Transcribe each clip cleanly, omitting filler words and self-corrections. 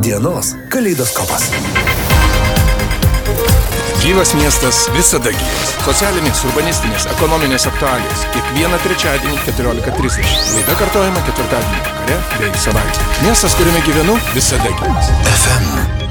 Dienos kaleidoskopas. Gyvas miestas visada gyvas. Socialinės, urbanistinės, ekonominės aktualijos. Kiekvieną trečiadienį 14:30. Laida kartojama ketvirtadienį vakare bei savaitę. Miestas, kuriame gyvenu, visada gyvas. FM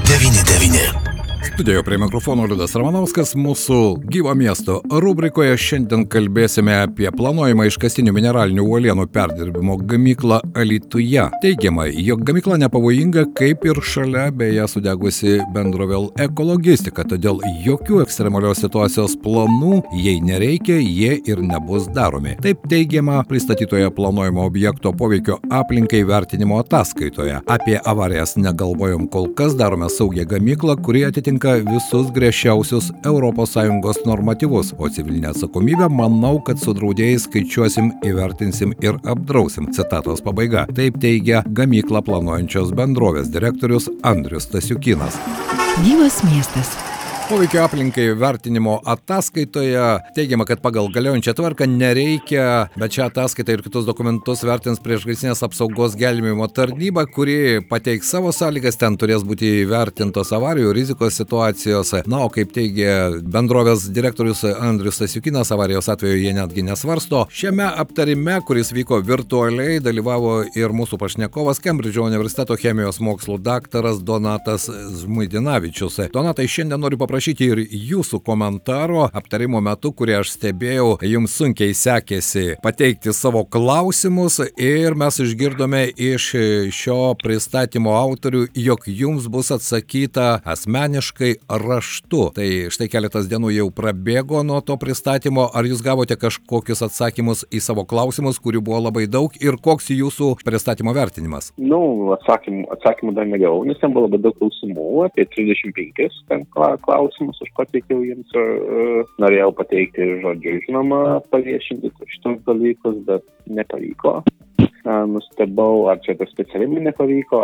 99. Studijoje prie mikrofono Liudas Ramanauskas. Mūsų gyvo miesto rubrikoje šiandien kalbėsime apie planuojamą iškastinių mineralinių uolienų perdirbimo gamyklą Alytuje. Teigiama, jog gamykla nepavojinga, kaip ir šalia beje sudegusi bendrovė Ekologistika, todėl jokių ekstremalios situacijos planų jei nereikia, jie ir nebus daromi. Taip teigiama pristatytoje planuojamo objekto poveikio aplinkai vertinimo ataskaitoje. Apie avarijas negalvojom kol kas, darome saugią gamyklą, kuri atitinka visus griežčiausius ES normatyvus, o civilinę atsakomybę manau, kad su draudėjais skaičiuosim, įvertinsim ir apdrausim. Citatos pabaiga. Taip teigia gamyklą planuojančios bendrovės direktorius Andrius Stasiukynas. Gyvas miestas. Poveikio aplinkai vertinimo ataskaitoje teigiama, kad pagal galiojančią tvarką nereikia, bet šią ataskaitą ir kitus dokumentus vertins priešgaisrinės apsaugos gelbėjimo tarnyba, kuri pateiks savo sąlygas, ten turės būti įvertintos avarijų rizikos situacijos. Na, o kaip teigia bendrovės direktorius Andrius Stasiukynas, avarijos atveju jie netgi nesvarsto. Šiame aptarime, kuris vyko virtualiai, dalyvavo ir mūsų pašnekovas Kembridžo universiteto chemijos mokslų daktaras Donatas Žmuidinavičius. Donatai, šiandien noriu paprašyti ir jūsų komentaro aptarimo metu, kurį aš stebėjau, jums sunkiai sekėsi pateikti savo klausimus ir mes išgirdome iš šio pristatymo autorių, jog jums bus atsakyta asmeniškai raštu. Tai štai keletas dienų jau prabėgo nuo to pristatymo. Ar jūs gavote kažkokius atsakymus į savo klausimus, kurių buvo labai daug, ir koks jūsų pristatymo vertinimas? Atsakymų dar negavau, nes ten buvo labai daug klausimų, apie 35 ten klausimus aš pateikiau jiems, norėjau pateikti žodžiu, žinoma, paviešinti šitos dalykus, bet nepavyko. Nustebau, ar čia tas specialiai nepavyko,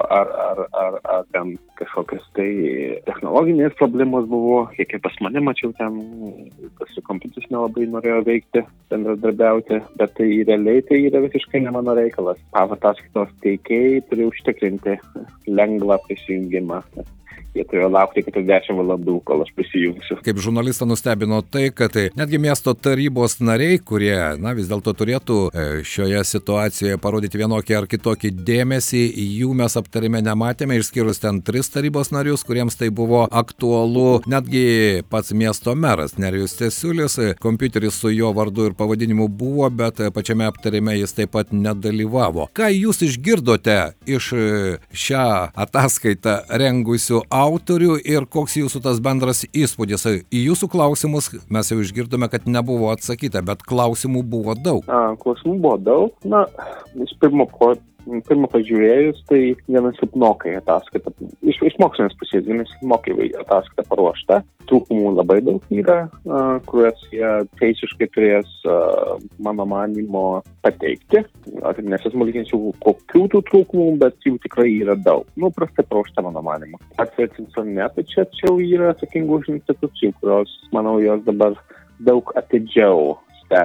ar ten kažkokios tai technologinės problemos buvo, kiek pas mane mačiau ten, tas kompiuteris nelabai norėjo veikti, bendradarbiauti, bet tai realiai tai yra visiškai ne mano reikalas. Ataskaitos teikėjai turi užtikrinti lengvą prisijungimą. Jie turėjo laukti 40 valandų, kol aš prisijungsiu. Kaip žurnalistą nustebino tai, kad netgi miesto tarybos nariai, kurie, vis dėlto turėtų šioje situacijoje parodyti vienokį ar kitokį dėmesį, jų mes aptarime nematėme, išskyrus ten 3 tarybos narius, kuriems tai buvo aktualu. Netgi pats miesto meras Nerijus Tesiulis, kompiuteris su jo vardu ir pavadinimu buvo, bet pačiame aptarime jis taip pat nedalyvavo. Ką jūs išgirdote iš šią ataskaitą rengusių autorių ir koks jūsų tas bendras įspūdis? Į jūsų klausimus mes jau išgirdome, kad nebuvo atsakyta, bet klausimų buvo daug. Klausimų buvo daug. Iš pirmo pažiūrėjus, tai vienas silpnokai ataskaita. Iš mokslinės pusės vienas silpnokai ataskaita paruošta. Trūkumų labai daug yra, kuriuos jie teisiškai turės, mano manymo, pateikti. Nesismulkinsiu kokių tų trūkumų, bet jų tikrai yra daug. Prastai paruošta, mano manymo. Patvirtinsiu ne, tai čia yra atsakingų už institucijų, kurios, manau, jos dabar daug atidžiau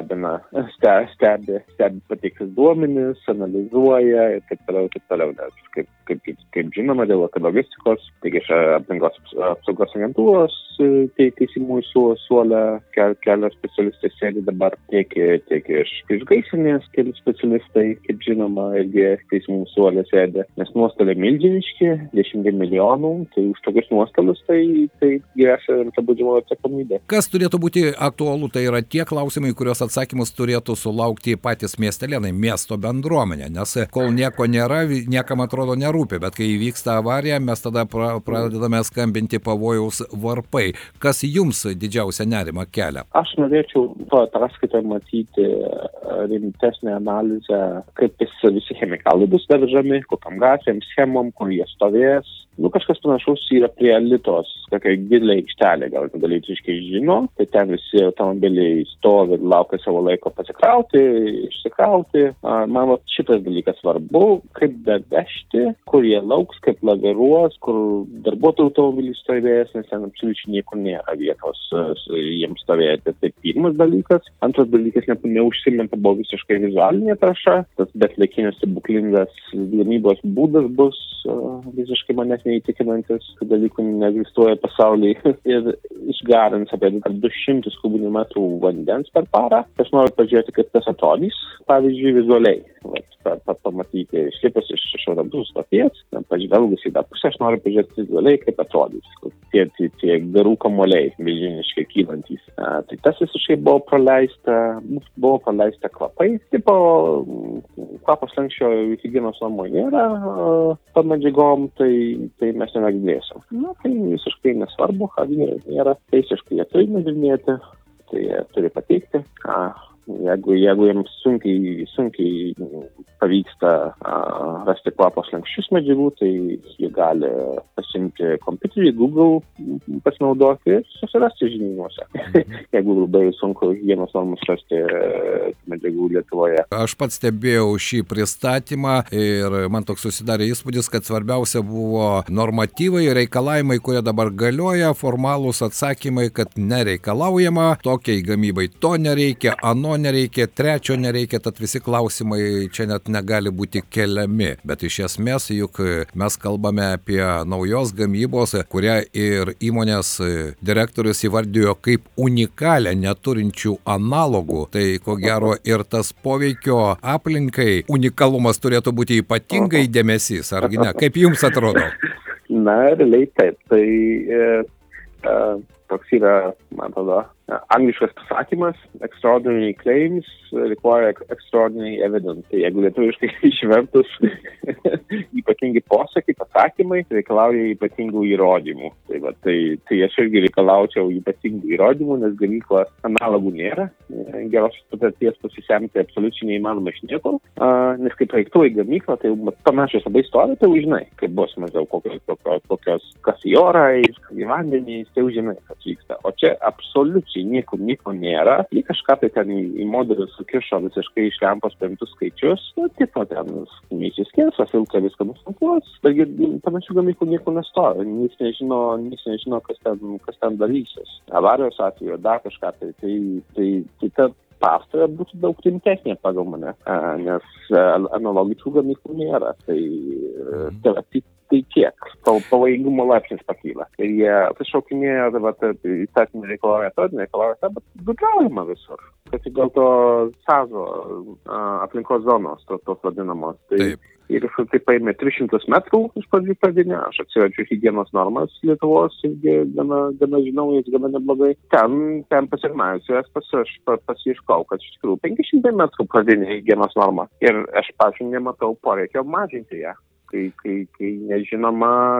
stebi pateiktus duomenis, analizuoja ir taip toliau, nes kaip žinoma, dėl ekologistikos, taigi iš aplinkos apsaugos agentūros teisimų suolę kelios specialistai sėdi dabar, tiek iš gaisrinės keli specialistai, kaip žinoma, irgi teisimų suolė sėdi, nes nuostoliai milžiniški, 10 milijonų, tai už tokius nuostolius tai grėsia rimta baudžiamoji atsakomybė. Kas turėtų būti aktualu, tai yra tie klausimai, kurios atsakymus turėtų sulaukti patys miestelėnai, miesto bendruomenė, nes kol nieko nėra, niekam atrodo nerūpi, bet kai įvyksta avarija, mes tada pradedame skambinti pavojaus varpai. Kas jums didžiausia nerima kelia? Aš norėčiau to ataskaitoje matyti rimtesnę analizę, kaip visi chemikalai bus vežami, kokiam gatvėm, schemom, kur jie stovės. Kažkas panašaus yra prie Alytos, tokia didelė aikštelė, gal dalyčiškai žino, tai ten visi automobiliai stovi ir laukia savo laiko pasikrauti, išsikrauti. Man šitas dalykas svarbu, kaip bevežti, kur jie lauks, kaip laviruos, kur darbuotojų automobilis stovės, nes ten absoliučiai niekur nėra vietos jiems stovėti. Tai pirmas dalykas. Antras dalykas, neužsiminta buvo visiškai vizualinė tarša, tas betlaikinis stebuklingas gamybos būdas bus visiškai manęs neįtikinantis, kad dalykų neegzistuoja pasaulyje ir išgarins apie 200 kubinių metrų vandens per parą. Aš noriu pažiūrėti, kaip tas atrodys, pavyzdžiui, vizualiai. Pamatyti, išlipus iš autobusų stoties, pažvelgus į tą pusę, aš noriu pažiūrėti vizualiai, kaip atrodys. Tie garų kamuoliai milžiniškai kylantys. Tai tas visiškai buvo praleista kvapai. Tipo, kvapo slenksčio higienos namų nėra medžiagom, tai mes nenaginėsim. Tai visiškai nesvarbu, kad nėra teisiškai jie turi nagrinėti, tai jie turi pateikti. Jeigu jiems sunkiai pavyksta rasti kvapo slenksčius medžiagų, tai jie gali pasimti kompiuterį, Google pasinaudoti ir susirasti žinynuose. Jeigu labai sunku higienos normus rasti medžiagų Lietuvoje. Aš pats stebėjau šį pristatymą ir man toks susidarė įspūdis, kad svarbiausia buvo normatyvai, reikalavimai, kurie dabar galioja, formalūs atsakymai, kad nereikalaujama, tokiai gamybai to nereikia, ano nereikia, trečio nereikia, tad visi klausimai čia net negali būti keliami. Bet iš esmės juk mes kalbame apie naujos gamybos, kurią ir įmonės direktorius įvardijo kaip unikalią, neturinčių analogų. Tai ko gero ir tas poveikio aplinkai unikalumas turėtų būti ypatingai dėmesys, argi ne? Kaip jums atrodo? Na, realiai taip. Tai toks yra, man atrodo, angliškas pasakymas, extraordinary claims require extraordinary evidence. Tai jeigu lietuviškai išvertus ypatingi posakiai, pasakymai reikalauja ypatingų įrodymų. Tai aš irgi reikalaučiau ypatingų įrodymų, nes gamyklos analogų nėra. Geros patirties pasisemti absoliučiai neįmanoma iš niekur. Nes kai projektuoji gamyklą, tai panašios labai istorija, tai žinai, kaip bus mažiau kokios kas į orą, į vandenį, tai žinai, kas vyksta. O čia absoliučiai nieko nėra. Jį kažką tai ten į modelius sukišo visiškai iš lempos paimtus skaičius. Tipo ten įsiskės, filtrą viską nustantuos. Taigi panašių gamyklų nieko nestoja. Niekas nežino, kas ten darysis. Avarijos atveju, dar kažką tai ta pastoja būtų daug rimtesnė pagal mane, nes analogiškų gamyklų nėra. Tai tiek, pavojingumo laipsnis pakyla. Ir jie pašaukinėja, įstatymą reikalauja to, bet gudraujama visur. Kad gal to SAZO aplinkos zonos, tos vadinamos. Ir iš tai paėmė 300 metrų iš pradinę, aš atsiverčiu higienos normas Lietuvos, irgi gana žinau, jis gana neblogai. Ten pasirmėjusiu, aš pasiieškau, kad iš tikrųjų 500 metrų pradinė higienos norma. Ir aš pačiu nematau poreikio mažinti ją. Kai nežinoma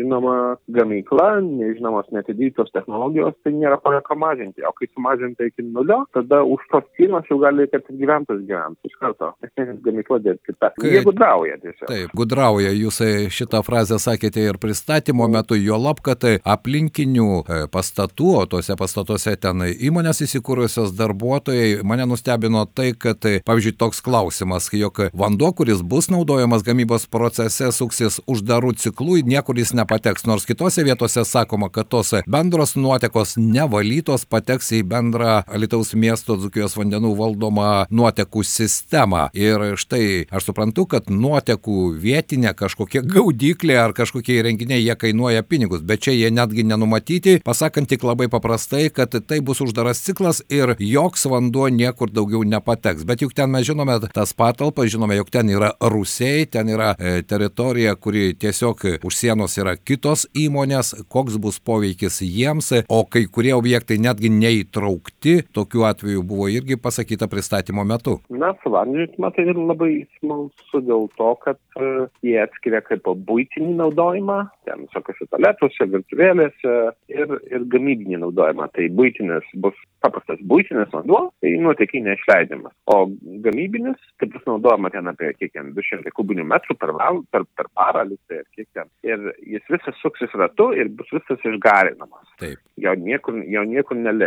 gamykla, nežinomas netidytos technologijos, tai nėra poreikio mažinti. O kai sumažinti iki 0, tada už tos kainos jau gali, kad gyventas gyventi iš karto. Nes gamykla dėti kita. Jie gudrauja tiesiog. Taip, gudrauja. Jūs šitą frazę sakėte ir pristatymo metu, juolab, kad aplinkinių pastatų, o tose pastatuose ten įmonės įsikūrusios darbuotojai, mane nustebino tai, kad, pavyzdžiui, toks klausimas, jog vanduo, kuris bus naudojamas gamybos procese, suksis uždarų ciklų, niekur jis nepateks, nors kitose vietose sakoma, kad tos bendros nuotekos nevalytos pateks į bendrą Alytaus miesto Dzūkijos vandenų valdomą nuotekų sistemą. Ir štai aš suprantu, kad nuotekų vietinė kažkokia gaudyklė ar kažkokie įrenginiai, jie kainuoja pinigus, bet čia jie netgi nenumatyti, pasakant tik labai paprastai, kad tai bus uždaras ciklas ir joks vanduo niekur daugiau nepateks. Bet juk ten mes žinome tas patalpas, žinome, jog ten yra rūsiai, ten yra teritorija, kuri tiesiog už sienos yra kitos įmonės, koks bus poveikis jiems, o kai kurie objektai netgi neįtraukti, tokiu atveju buvo irgi pasakyta pristatymo metu. Na, savandžiai, tai labai smalsu dėl to, kad jie atskiria kaip buitinį naudojimą, ten visokiose tualetuose, virtuvėlėse ir gamybinį naudojimą. Tai buitinis bus paprastas buitinis vanduo, tai nuotekiai neišleidžiamas. O gamybinis, tai bus naudojama ten apie 200 kubinių metrų per parą, ir kiek ten. Ir jis visas suksis ratu ir bus visas išgarinamas. Taip. Jau niekur neliks.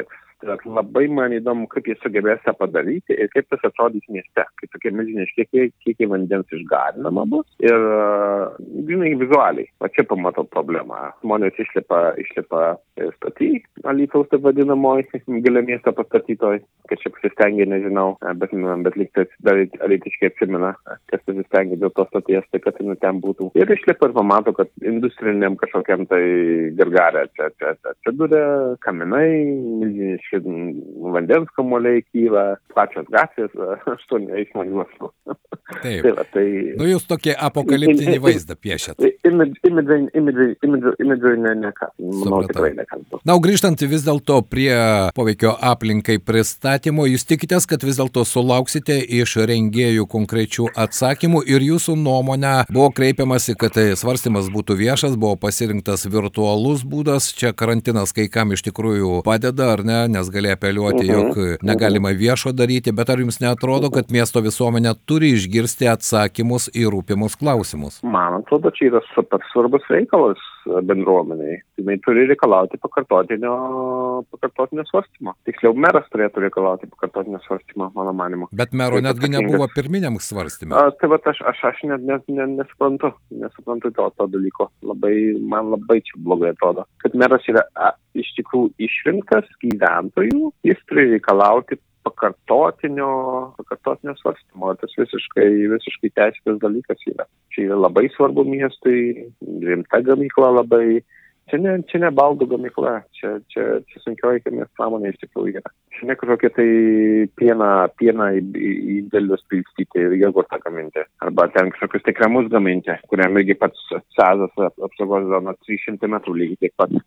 Labai man įdomu, kaip jie sugebės tą padaryti ir kaip tas atrodys mieste, kai tokie milžiniški kiekiai vandens išgarinama bus ir, žinai, vizualiai. Va čia pamatau problemą. Žmonės išlipa statį, Alytaus taip vadinamoj, gilio miesto pastatytoj, kad čia pasistengė, nežinau, bet lygtais dar alytiškai atsimena, kas pasistengė dėl to stoties, tai kad ten būtų. Ir išlipa ir pamato, kad industriniam kažkokiam tai gargarė čia atsidūrė, kaminai, milžiniški vandens kamuoliai kyla, pačios gatvės, 8 eismo juostų. Taip. Nu, jūs tokį apokaliptinį vaizdą piešėt. Imidžiui nekas. Manau, tikrai nekas. Na, grįžtant vis dėlto prie poveikio aplinkai pristatymo, jūs tikitės, kad vis dėlto sulauksite iš rengėjų konkrečių atsakymų ir jūsų nuomonę buvo kreipiamasi, kad svarstymas būtų viešas, buvo pasirinktas virtualus būdas, čia karantinas kai kam iš tikrųjų padeda, ar ne, nes gali apeliuoti, jog negalima viešo daryti, bet ar jums neatrodo, kad miesto visuomenė turi išgirsti atsakymus į rūpimus klausimus? Man atrodo, čia yra super svarbus reikalas bendruomeniai. Jis turi reikalauti pakartotinio svarstymo. Tiksliau, meras turėtų reikalauti pakartotinio svarstymo, mano manimu. Bet mero netgi nebuvo pirminiam svarstyme. Tai va, aš nesuprantu to dalyko. Man labai čia blogai atrodo. Kad meras yra iš tikrųjų išrinktas gyventojų, jis turi reikalauti pakartotinio svarstymo. Tas visiškai teisėtas dalykas yra. Čia yra labai svarbu miestui, rimta gamykla labai. Čia ne baldų gamykla, čia sunkioji cheminės pramonė iš tikrųjų yra. Čia ne kažkokie tai pieną į dėlius pilstyti ir jogurtą gaminti. Arba ten kažkokius tai kremus gaminti, kuriam irgi pats sezas apsaugos zona 300 metrų lygiai taip pat.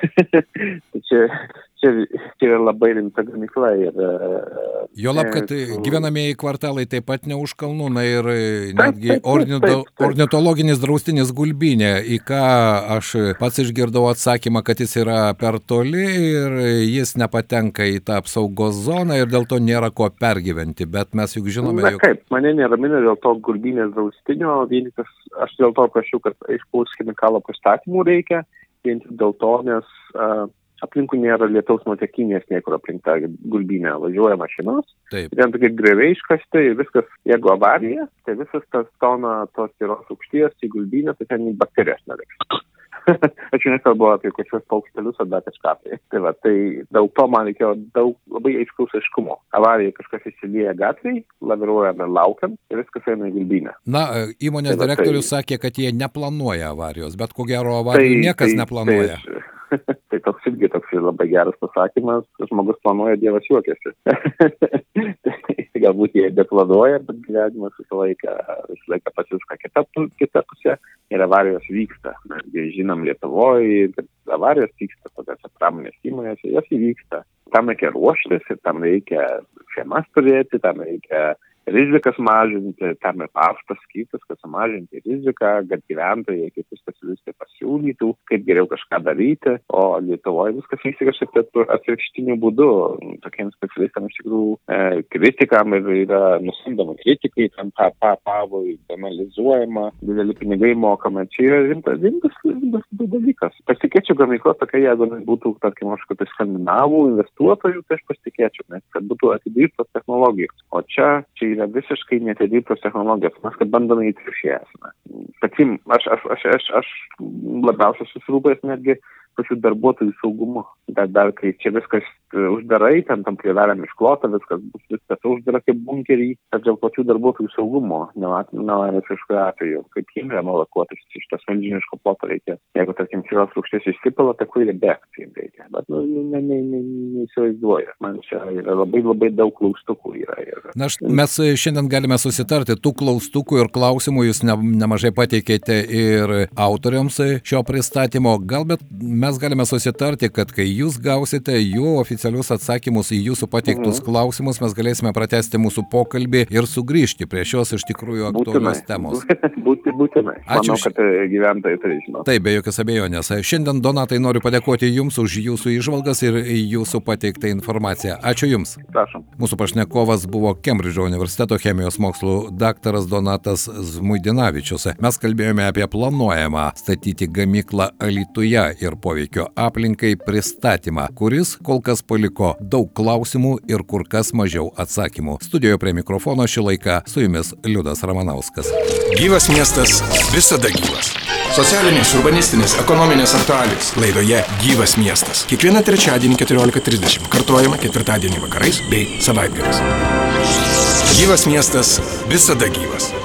Čia yra labai rimta gamykla. Juolab, kad gyvenamieji kvartalai taip pat ne už kalnų, na ir netgi ornitologinis draustinis Gulbynė, į ką aš pats išgirdau atsakymą, kad jis yra per toli ir jis nepatenka į tą apsaugos zoną ir dėl to nėra ko pergyventi, bet mes juk žinome, jog... Kaip, mane neramina dėl to Gulbynės draustinio, vienikas, aš dėl to prašiau, kad aiškaus chemikalo pastatymų reikia, vien tik dėl to, nes aplinkui nėra lietaus nuotekinės niekur aplink tą Gulbynę, važiuoja mašinos, ten tokie grioviai iškasti ir viskas, jeigu avarija, tai visas tas tona tos tyros aukšties į Gulbynę, tai ten bakterijos neliks. Aš nekalbu apie kokius paukštelius ar dar kažką. Tai dėl to man reikėjo labai aiškaus aiškumo. Avarija kažkas įsilieja gatvėj, laviruojame laukiam ir viskas eina į Gulbynę. Na, įmonės direktorius sakė, kad jie neplanuoja avarijos, bet ko gero avarijų niekas neplanuoja. Tai toks labai geras pasakymas, žmogus planuoja, Dievas juokiasi. Galbūt jie deklaruoja, bet gyvenimas visą laiką pasisuka kita pusė ir avarijos vyksta. Mes žinom Lietuvoje, kad avarijos vyksta tokiose pramonės įmonėse, jos įvyksta. Tam reikia ruoštis ir tam reikia schemas turėti, tam reikia rizikas mažinti, tam ir paštas skirtas, kad sumažinti riziką, kad gyventojai, kitus specialistai pasiūlytų, kaip geriau kažką daryti, o Lietuvoje viskas vyksta kažkaip atvirkštiniu būdu. Tokiems specialistams iš tikrųjų kritikam ir yra nusamdoma kritikai, tam pavoj analizuojama, dideli pinigai mokama. Čia yra rimtas dalykas. Pasitikėčiau gamykla tokia, jeigu būtų, tarkim, kažkokių skandinavų investuotojų, tai aš pasitikėčiau, nes kad būtų atidirbtos technologijos. O čia yra visiškai netedirbtos technologijos. Mes kad bandome įtriukščiai esame. Takim, aš labiausiai susirūpęs netgi pačių darbuotojų saugumu. Dar kai čia viskas uždarai, tam plėvelėm išklota, viskas uždara kaip bunkerį, tačiau pačių darbuotojų saugumo nelaimės kažkokiu atveju, kaip jiem evakuotis iš tas milžiniško ploto reikia. Jeigu, tarkim, tyros rūgšties išsipila, tai kur bėgti jiem reikia. Bet neįsivaizduoju. Man čia yra labai daug klaustukų yra. Na, mes šiandien galime susitarti. Tų klaustukų ir klausimų jūs nemažai pateikėte ir autoriams šio pristatymo. Galbūt mes galime susitarti, kad kai jūs gausite jų oficialius atsakymus į jūsų pateiktus klausimus, mes galėsime pratęsti mūsų pokalbį ir sugrįžti prie šios iš tikrųjų aktualios temos. Būtinai. Manau, kad gyventojai turi žinoti. Taip, be jokios abejonės. Šiandien, Donatai, noriu padėkoti Jums už Jūsų jūsų įžvalgas ir jūsų pateiktą informaciją. Ačiū Jums. Prašom. Mūsų pašnekovas buvo Kembridžo universiteto chemijos mokslų daktaras Donatas Zmuidinavičius. Mes kalbėjome apie planuojamą statyti gamyklą Alytuje ir poveikio aplinkai pristatymą, kuris kol kas paliko daug klausimų ir kur kas mažiau atsakymų. Studijoje prie mikrofono šį laiką su Jumis Liudas Ramanauskas. Gyvas miestas visada gyvas. Socialinės, urbanistinės, ekonominės aktualijos. Laidoje Gyvas miestas. Kiekvieną trečiadienį 14:30. Kartuojama ketvirtadienį vakarais bei savaitgaliais. Gyvas miestas visada gyvas.